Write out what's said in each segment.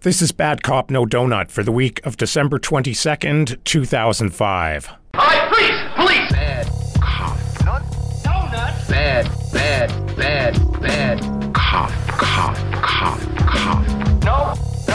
This is Bad Cop No Donut for the week of December 22nd, 2005. All right, freeze! Police! Bad cop. No, donut. Bad cop. No.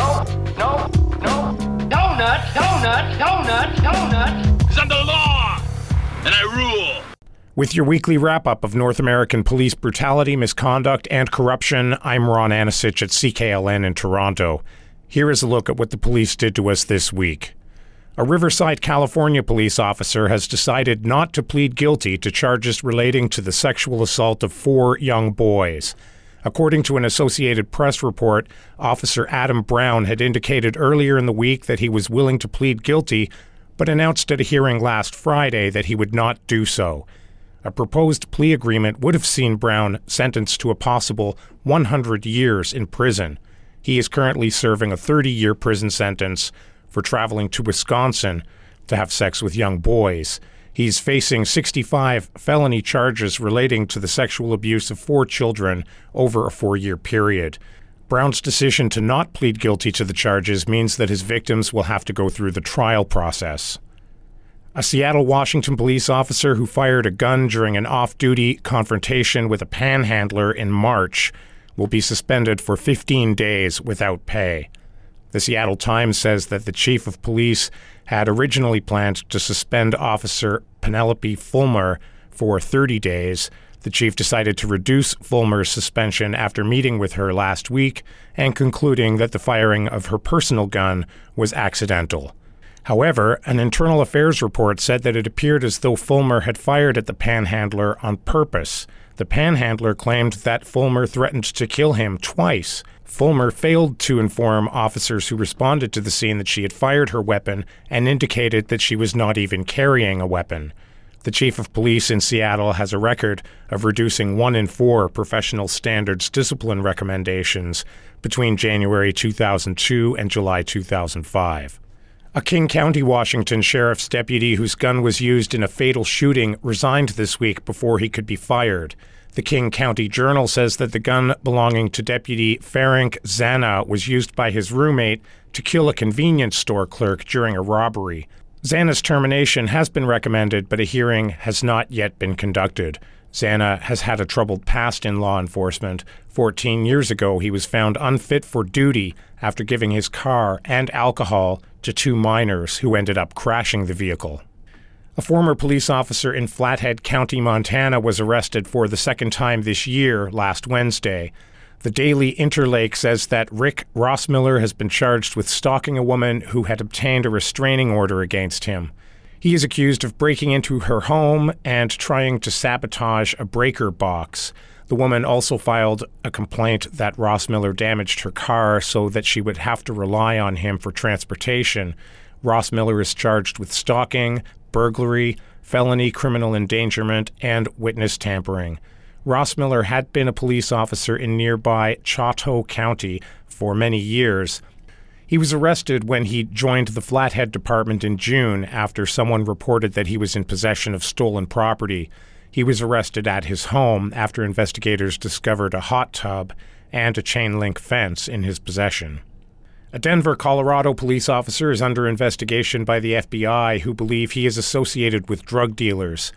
Donut. Because I'm the law, and I rule. With your weekly wrap-up of North American police brutality, misconduct, and corruption, I'm Ron Anasich at CKLN in Toronto. Here is a look at what the police did to us this week. A Riverside, California police officer has decided not to plead guilty to charges relating to the sexual assault of 4 young boys. According to an Associated Press report, Officer Adam Brown had indicated earlier in the week that he was willing to plead guilty, but announced at a hearing last Friday that he would not do so. A proposed plea agreement would have seen Brown sentenced to a possible 100 years in prison. He is currently serving a 30-year prison sentence for traveling to Wisconsin to have sex with young boys. He's facing 65 felony charges relating to the sexual abuse of 4 children over a 4-year period. Brown's decision to not plead guilty to the charges means that his victims will have to go through the trial process. A Seattle, Washington police officer who fired a gun during an off-duty confrontation with a panhandler in March will be suspended for 15 days without pay. The Seattle Times says that the chief of police had originally planned to suspend Officer Penelope Fulmer for 30 days. The chief decided to reduce Fulmer's suspension after meeting with her last week and concluding that the firing of her personal gun was accidental. However, an internal affairs report said that it appeared as though Fulmer had fired at the panhandler on purpose. The panhandler claimed that Fulmer threatened to kill him twice. Fulmer failed to inform officers who responded to the scene that she had fired her weapon and indicated that she was not even carrying a weapon. The chief of police in Seattle has a record of reducing 1 in 4 professional standards discipline recommendations between January 2002 and July 2005. A King County, Washington sheriff's deputy whose gun was used in a fatal shooting resigned this week before he could be fired. The King County Journal says that the gun belonging to Deputy Ferenc Zana was used by his roommate to kill a convenience store clerk during a robbery. Zana's termination has been recommended, but a hearing has not yet been conducted. Zana has had a troubled past in law enforcement. 14 years ago, he was found unfit for duty after giving his car and alcohol to 2 minors who ended up crashing the vehicle. A former police officer in Flathead County, Montana, was arrested for the second time this year last Wednesday. The Daily Interlake says that Rick Rossmiller has been charged with stalking a woman who had obtained a restraining order against him. He is accused of breaking into her home and trying to sabotage a breaker box. The woman also filed a complaint that Rossmiller damaged her car so that she would have to rely on him for transportation. Rossmiller is charged with stalking, burglary, felony criminal endangerment, and witness tampering. Rossmiller had been a police officer in nearby Chouteau County for many years. He was arrested when he joined the Flathead Department in June after someone reported that he was in possession of stolen property. He was arrested at his home after investigators discovered a hot tub and a chain-link fence in his possession. A Denver, Colorado police officer is under investigation by the FBI who believe he is associated with drug dealers.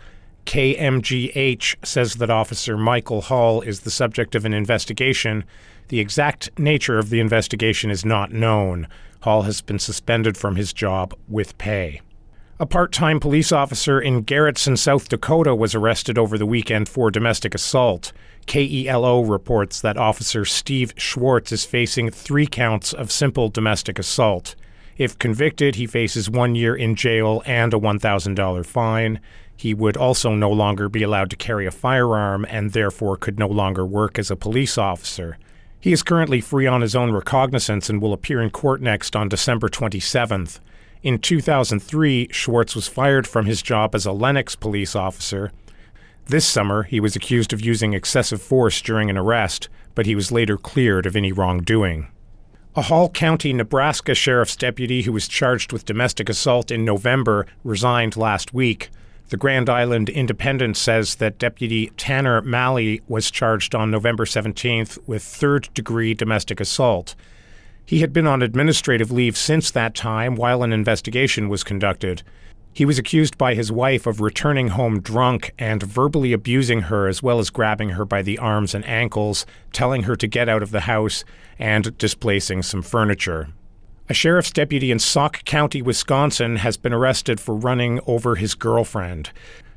KMGH says that Officer Michael Hall is the subject of an investigation. The exact nature of the investigation is not known. Hall has been suspended from his job with pay. A part-time police officer in Garrettson, South Dakota was arrested over the weekend for domestic assault. KELO reports that Officer Steve Schwartz is facing 3 counts of simple domestic assault. If convicted, he faces 1 year in jail and a $1,000 fine. He would also no longer be allowed to carry a firearm and therefore could no longer work as a police officer. He is currently free on his own recognizance and will appear in court next on December 27th. In 2003, Schwartz was fired from his job as a Lenox police officer. This summer, he was accused of using excessive force during an arrest, but he was later cleared of any wrongdoing. A Hall County, Nebraska sheriff's deputy who was charged with domestic assault in November resigned last week. The Grand Island Independent says that Deputy Tanner Malley was charged on November 17th with third-degree domestic assault. He had been on administrative leave since that time while an investigation was conducted. He was accused by his wife of returning home drunk and verbally abusing her, as well as grabbing her by the arms and ankles, telling her to get out of the house, and displacing some furniture. A sheriff's deputy in Sauk County, Wisconsin, has been arrested for running over his girlfriend.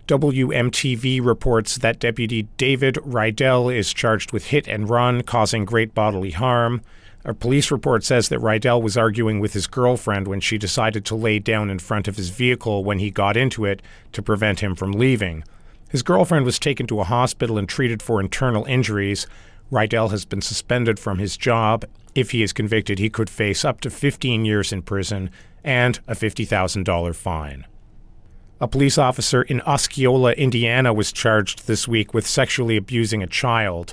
WMTV reports that Deputy David Rydell is charged with hit and run, causing great bodily harm. A police report says that Rydell was arguing with his girlfriend when she decided to lay down in front of his vehicle when he got into it to prevent him from leaving. His girlfriend was taken to a hospital and treated for internal injuries. Rydell has been suspended from his job. If he is convicted, he could face up to 15 years in prison and a $50,000 fine. A police officer in Osceola, Indiana, was charged this week with sexually abusing a child.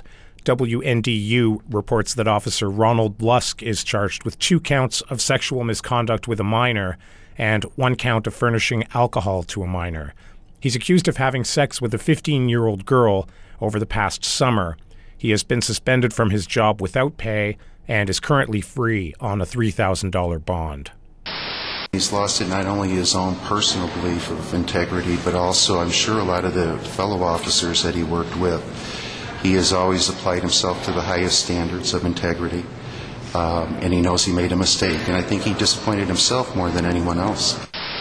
WNDU reports that Officer Ronald Lusk is charged with 2 counts of sexual misconduct with a minor and 1 count of furnishing alcohol to a minor. He's accused of having sex with a 15-year-old girl over the past summer. He has been suspended from his job without pay and is currently free on a $3,000 bond. He's lost it not only his own personal belief of integrity, but also, I'm sure, a lot of the fellow officers that he worked with. He has always applied himself to the highest standards of integrity, and he knows he made a mistake, and I think he disappointed himself more than anyone else.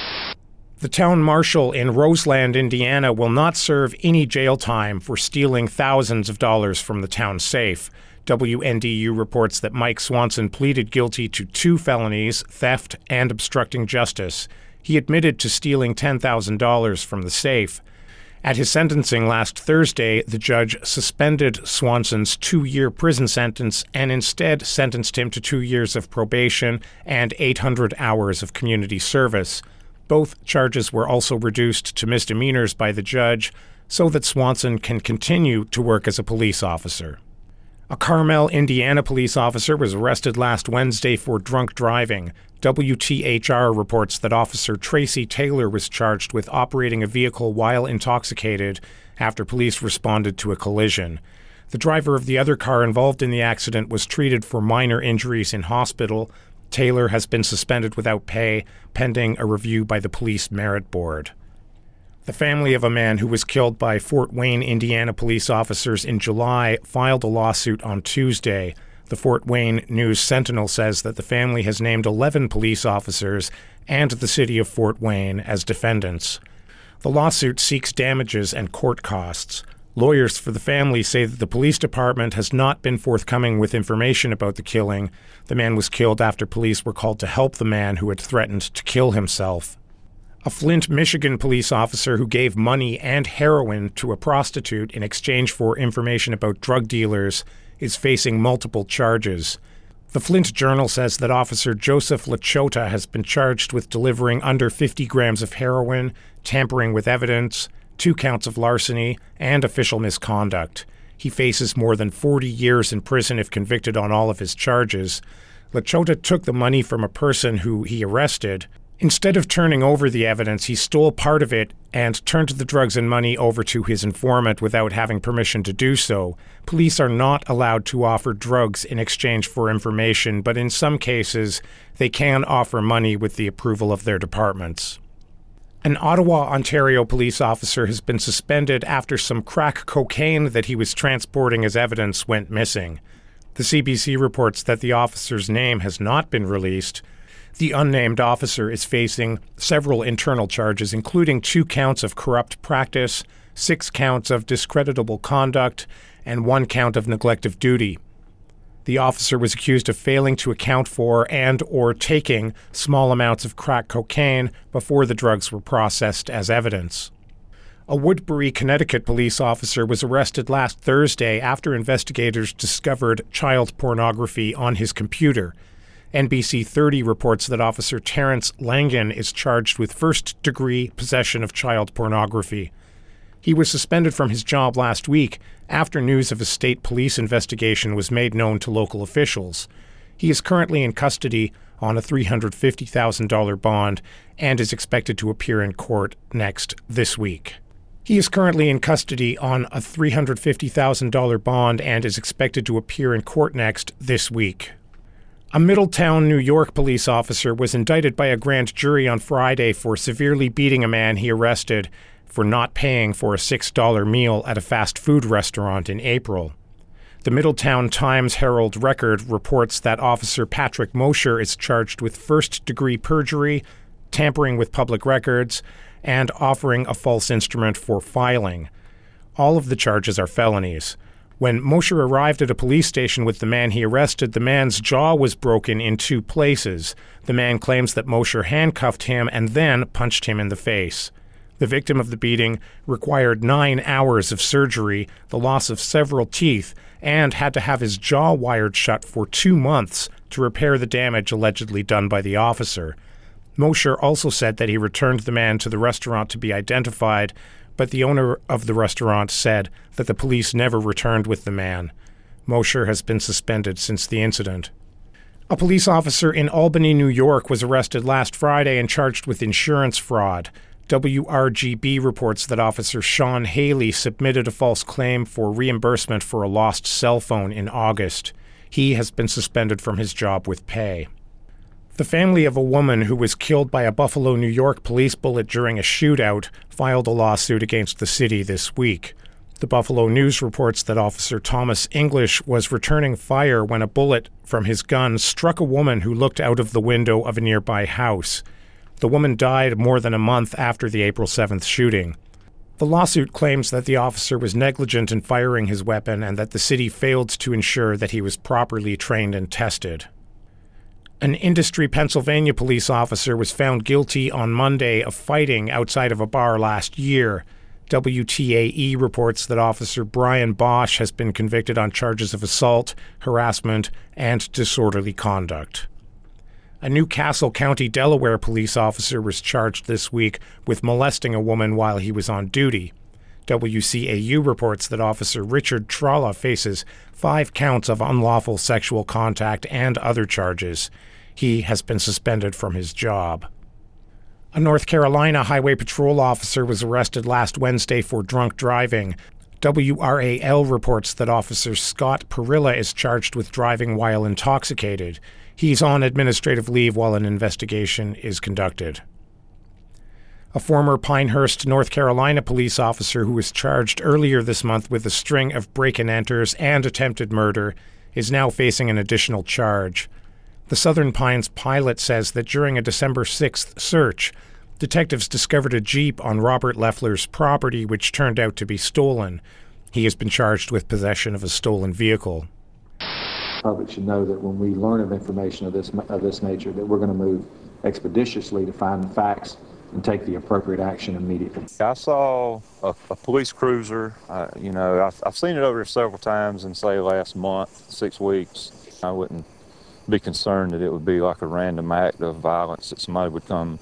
The town marshal in Roseland, Indiana, will not serve any jail time for stealing thousands of dollars from the town safe. WNDU reports that Mike Swanson pleaded guilty to 2 felonies, theft and obstructing justice. He admitted to stealing $10,000 from the safe. At his sentencing last Thursday, the judge suspended Swanson's 2-year prison sentence and instead sentenced him to 2 years of probation and 800 hours of community service. Both charges were also reduced to misdemeanors by the judge so that Swanson can continue to work as a police officer. A Carmel, Indiana police officer was arrested last Wednesday for drunk driving. WTHR reports that Officer Tracy Taylor was charged with operating a vehicle while intoxicated after police responded to a collision. The driver of the other car involved in the accident was treated for minor injuries in hospital. Taylor has been suspended without pay, pending a review by the Police Merit Board. The family of a man who was killed by Fort Wayne, Indiana police officers in July filed a lawsuit on Tuesday. The Fort Wayne News-Sentinel says that the family has named 11 police officers and the city of Fort Wayne as defendants. The lawsuit seeks damages and court costs. Lawyers for the family say that the police department has not been forthcoming with information about the killing. The man was killed after police were called to help the man who had threatened to kill himself. A Flint, Michigan police officer who gave money and heroin to a prostitute in exchange for information about drug dealers is facing multiple charges. The Flint Journal says that Officer Joseph Lachota has been charged with delivering under 50 grams of heroin, tampering with evidence, 2 counts of larceny, and official misconduct. He faces more than 40 years in prison if convicted on all of his charges. Lachota took the money from a person who he arrested. Instead of turning over the evidence, he stole part of it and turned the drugs and money over to his informant without having permission to do so. Police are not allowed to offer drugs in exchange for information, but in some cases, they can offer money with the approval of their departments. An Ottawa, Ontario police officer has been suspended after some crack cocaine that he was transporting as evidence went missing. The CBC reports that the officer's name has not been released. The unnamed officer is facing several internal charges, including 2 counts of corrupt practice, 6 counts of discreditable conduct, and 1 count of neglect of duty. The officer was accused of failing to account for and or taking small amounts of crack cocaine before the drugs were processed as evidence. A Woodbury, Connecticut police officer was arrested last Thursday after investigators discovered child pornography on his computer. NBC 30 reports that Officer Terrence Langan is charged with first-degree possession of child pornography. He was suspended from his job last week after news of a state police investigation was made known to local officials. He is currently in custody on a $350,000 bond and is expected to appear in court this week. He is currently in custody on a $350,000 bond and is expected to appear in court this week. A Middletown, New York police officer was indicted by a grand jury on Friday for severely beating a man he arrested for not paying for a $6 meal at a fast food restaurant in April. The Middletown Times-Herald Record reports that Officer Patrick Mosher is charged with first-degree perjury, tampering with public records, and offering a false instrument for filing. All of the charges are felonies. When Mosher arrived at a police station with the man he arrested, the man's jaw was broken in 2 places. The man claims that Mosher handcuffed him and then punched him in the face. The victim of the beating required 9 hours of surgery, the loss of several teeth, and had to have his jaw wired shut for 2 months to repair the damage allegedly done by the officer. Mosher also said that he returned the man to the restaurant to be identified, but the owner of the restaurant said that the police never returned with the man. Mosher has been suspended since the incident. A police officer in Albany, New York, was arrested last Friday and charged with insurance fraud. WRGB reports that Officer Sean Haley submitted a false claim for reimbursement for a lost cell phone in August. He has been suspended from his job with pay. The family of a woman who was killed by a Buffalo, New York police bullet during a shootout filed a lawsuit against the city this week. The Buffalo News reports that Officer Thomas English was returning fire when a bullet from his gun struck a woman who looked out of the window of a nearby house. The woman died more than a month after the April 7th shooting. The lawsuit claims that the officer was negligent in firing his weapon and that the city failed to ensure that he was properly trained and tested. An Industry, Pennsylvania police officer was found guilty on Monday of fighting outside of a bar last year. WTAE reports that Officer Brian Bosch has been convicted on charges of assault, harassment, and disorderly conduct. A Newcastle County, Delaware police officer was charged this week with molesting a woman while he was on duty. WCAU reports that Officer Richard Tralla faces 5 counts of unlawful sexual contact and other charges. He has been suspended from his job. A North Carolina Highway Patrol officer was arrested last Wednesday for drunk driving. WRAL reports that Officer Scott Perilla is charged with driving while intoxicated. He's on administrative leave while an investigation is conducted. A former Pinehurst, North Carolina police officer who was charged earlier this month with a string of break-and-enters and attempted murder is now facing an additional charge. The Southern Pines Pilot says that during a December 6th search, detectives discovered a Jeep on Robert Leffler's property which turned out to be stolen. He has been charged with possession of a stolen vehicle. The public should know that when we learn of information of this nature, that we're going to move expeditiously to find the facts and take the appropriate action immediately. I saw a police cruiser. I've seen it over there several times in, say, last month, 6 weeks. I wouldn't be concerned that it would be like a random act of violence, that somebody would come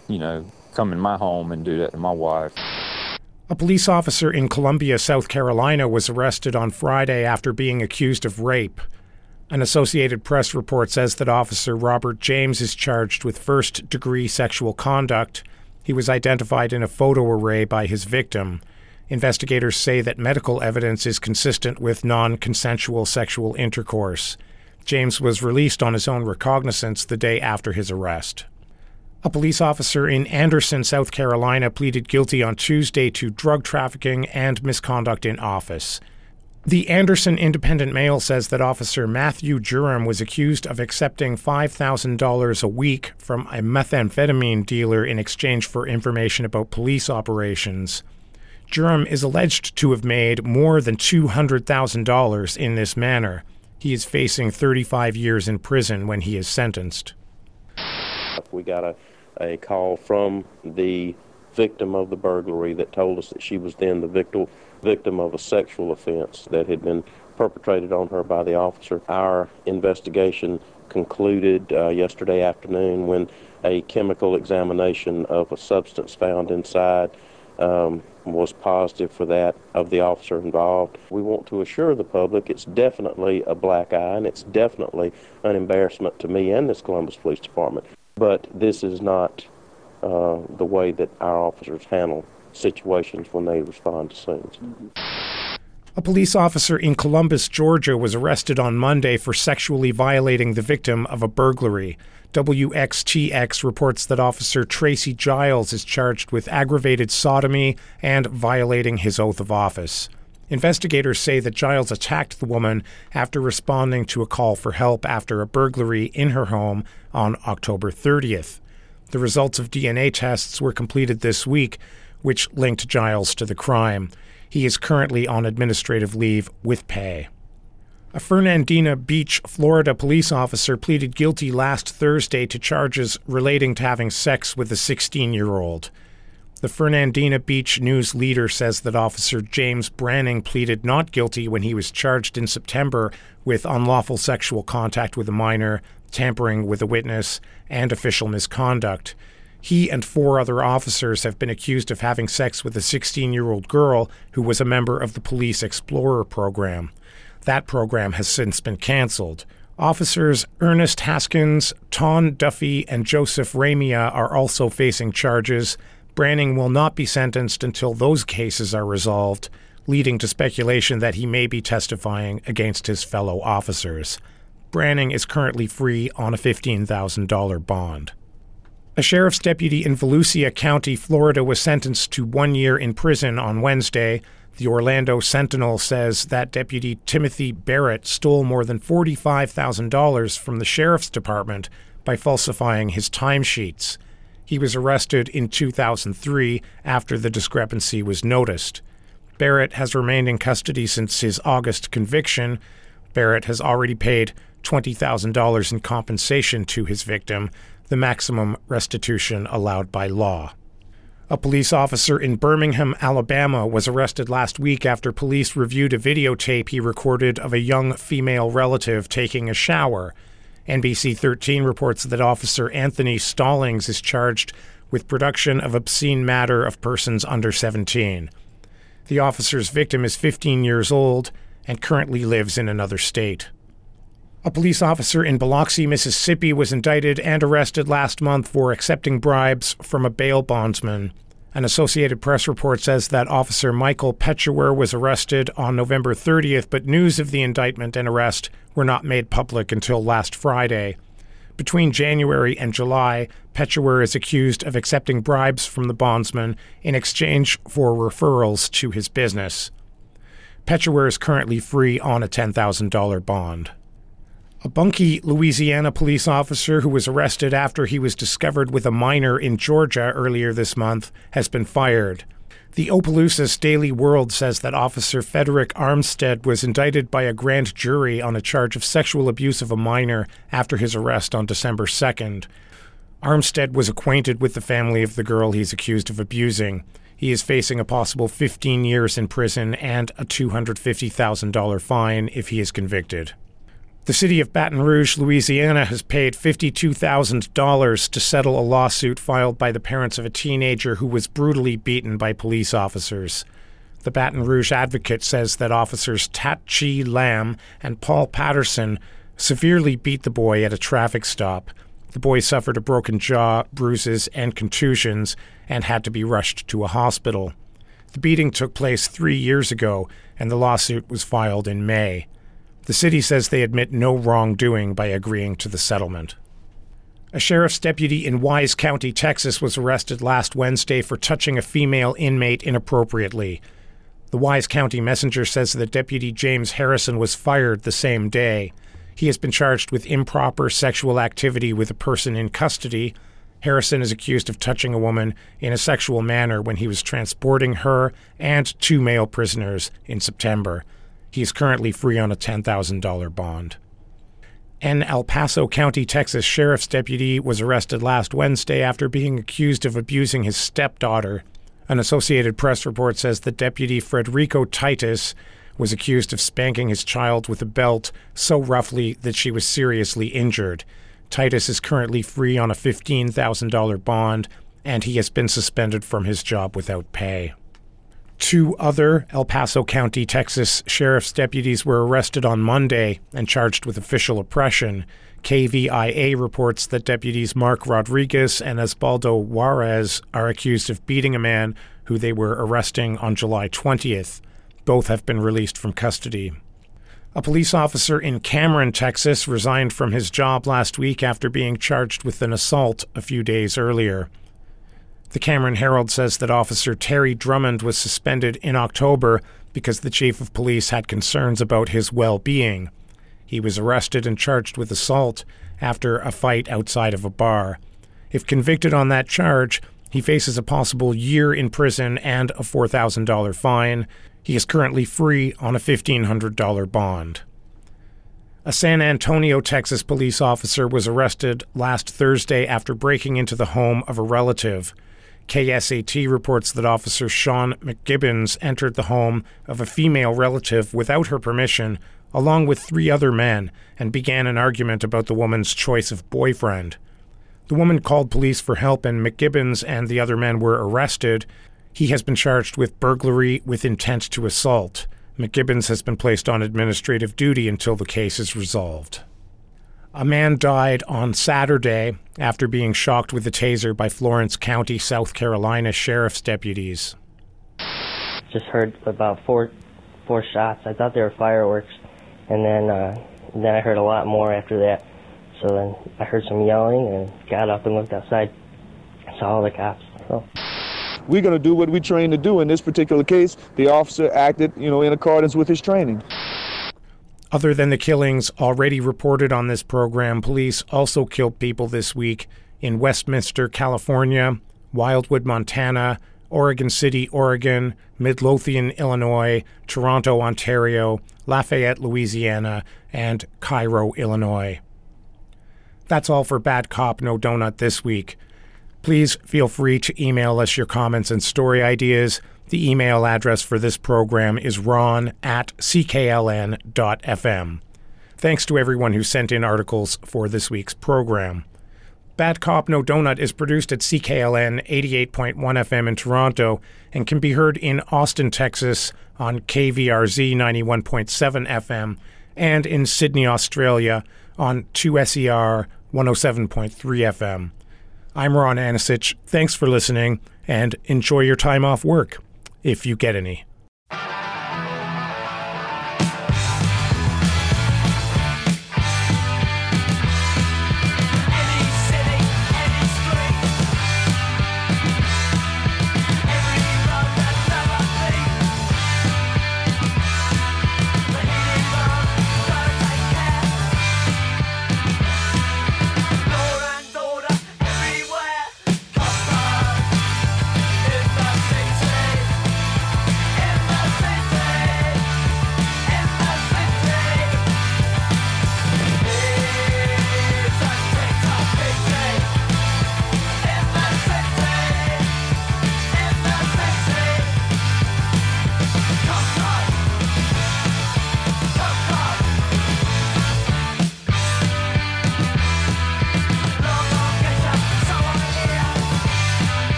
in my home and do that to my wife. A police officer in Columbia, South Carolina, was arrested on Friday after being accused of rape. An Associated Press report says that Officer Robert James is charged with first-degree sexual conduct. He was identified in a photo array by his victim. Investigators say that medical evidence is consistent with non-consensual sexual intercourse. James was released on his own recognizance the day after his arrest. A police officer in Anderson, South Carolina, pleaded guilty on Tuesday to drug trafficking and misconduct in office. The Anderson Independent Mail says that Officer Matthew Durham was accused of accepting $5,000 a week from a methamphetamine dealer in exchange for information about police operations. Durham is alleged to have made more than $200,000 in this manner. He is facing 35 years in prison when he is sentenced. We got a call from the victim of the burglary that told us that she was then the victim of a sexual offense that had been perpetrated on her by the officer. Our investigation concluded yesterday afternoon when a chemical examination of a substance found inside was positive for that of the officer involved. We want to assure the public it's definitely a black eye and it's definitely an embarrassment to me and this Columbus Police Department. But this is not the way that our officers handle situations when they respond to scenes. A police officer in Columbus, Georgia, was arrested on Monday for sexually violating the victim of a burglary. WXTX reports that Officer Tracy Giles is charged with aggravated sodomy and violating his oath of office. Investigators say that Giles attacked the woman after responding to a call for help after a burglary in her home on October 30th. The results of DNA tests were completed this week, which linked Giles to the crime. He is currently on administrative leave with pay. A Fernandina Beach, Florida police officer pleaded guilty last Thursday to charges relating to having sex with a 16-year-old. The Fernandina Beach News Leader says that Officer James Branning pleaded not guilty when he was charged in September with unlawful sexual contact with a minor, tampering with a witness, and official misconduct. He and 4 other officers have been accused of having sex with a 16-year-old girl who was a member of the Police Explorer program. That program has since been canceled. Officers Ernest Haskins, Ton Duffy, and Joseph Ramia are also facing charges. Branning will not be sentenced until those cases are resolved, leading to speculation that he may be testifying against his fellow officers. Branning is currently free on a $15,000 bond. A sheriff's deputy in Volusia County, Florida, was sentenced to 1 year in prison on Wednesday. The Orlando Sentinel says that Deputy Timothy Barrett stole more than $45,000 from the sheriff's department by falsifying his timesheets. He was arrested in 2003 after the discrepancy was noticed. Barrett has remained in custody since his August conviction. Barrett has already paid $20,000 in compensation to his victim, the maximum restitution allowed by law. A police officer in Birmingham, Alabama, was arrested last week after police reviewed a videotape he recorded of a young female relative taking a shower. NBC 13 reports that Officer Anthony Stallings is charged with production of obscene matter of persons under 17. The officer's victim is 15 years old and currently lives in another state. A police officer in Biloxi, Mississippi, was indicted and arrested last month for accepting bribes from a bail bondsman. An Associated Press report says that Officer Michael Petchewer was arrested on November 30th, but news of the indictment and arrest were not made public until last Friday. Between January and July, Petchewer is accused of accepting bribes from the bondsman in exchange for referrals to his business. Petchewer is currently free on a $10,000 bond. A Bunkie, Louisiana police officer who was arrested after he was discovered with a minor in Georgia earlier this month has been fired. The Opelousas Daily World says that Officer Frederick Armstead was indicted by a grand jury on a charge of sexual abuse of a minor after his arrest on December 2nd. Armstead was acquainted with the family of the girl he's accused of abusing. He is facing a possible 15 years in prison and a $250,000 fine if he is convicted. The city of Baton Rouge, Louisiana, has paid $52,000 to settle a lawsuit filed by the parents of a teenager who was brutally beaten by police officers. The Baton Rouge Advocate says that officers Tat-Chi Lam and Paul Patterson severely beat the boy at a traffic stop. The boy suffered a broken jaw, bruises, and contusions and had to be rushed to a hospital. The beating took place 3 years ago, and the lawsuit was filed in May. The city says they admit no wrongdoing by agreeing to the settlement. A sheriff's deputy in Wise County, Texas, was arrested last Wednesday for touching a female inmate inappropriately. The Wise County Messenger says that Deputy James Harrison was fired the same day. He has been charged with improper sexual activity with a person in custody. Harrison is accused of touching a woman in a sexual manner when he was transporting her and 2 male prisoners in September. He is currently free on a $10,000 bond. An El Paso County, Texas sheriff's deputy was arrested last Wednesday after being accused of abusing his stepdaughter. An Associated Press report says that Deputy Frederico Titus was accused of spanking his child with a belt so roughly that she was seriously injured. Titus is currently free on a $15,000 bond, and he has been suspended from his job without pay. 2 other El Paso County, Texas sheriff's deputies were arrested on Monday and charged with official oppression. KVIA reports that deputies Mark Rodriguez and Osvaldo Juarez are accused of beating a man who they were arresting on July 20th. Both have been released from custody. A police officer in Cameron, Texas, resigned from his job last week after being charged with an assault a few days earlier. The Cameron Herald says that Officer Terry Drummond was suspended in October because the chief of police had concerns about his well-being. He was arrested and charged with assault after a fight outside of a bar. If convicted on that charge, he faces a possible year in prison and a $4,000 fine. He is currently free on a $1,500 bond. A San Antonio, Texas police officer was arrested last Thursday after breaking into the home of a relative. KSAT reports that Officer Sean McGibbons entered the home of a female relative without her permission, along with 3 other men, and began an argument about the woman's choice of boyfriend. The woman called police for help, and McGibbons and the other men were arrested. He has been charged with burglary with intent to assault. McGibbons has been placed on administrative duty until the case is resolved. A man died on Saturday after being shocked with a taser by Florence County, South Carolina sheriff's deputies. Just heard about four shots. I thought they were fireworks, and then I heard a lot more after that. So then I heard some yelling and got up and looked outside. Saw all the cops. So. We're going to do what we trained to do. In this particular case, the officer acted, in accordance with his training. Other than the killings already reported on this program, police also killed people this week in Westminster, California, Wildwood, Montana, Oregon City, Oregon, Midlothian, Illinois, Toronto, Ontario, Lafayette, Louisiana, and Cairo, Illinois. That's all for Bad Cop, No Donut this week. Please feel free to email us your comments and story ideas. The email address for this program is ron@ckln.fm. Thanks to everyone who sent in articles for this week's program. Bad Cop, No Donut is produced at CKLN 88.1 FM in Toronto and can be heard in Austin, Texas on KVRZ 91.7 FM and in Sydney, Australia on 2SER 107.3 FM. I'm Ron Anasich. Thanks for listening, and enjoy your time off work, if you get any.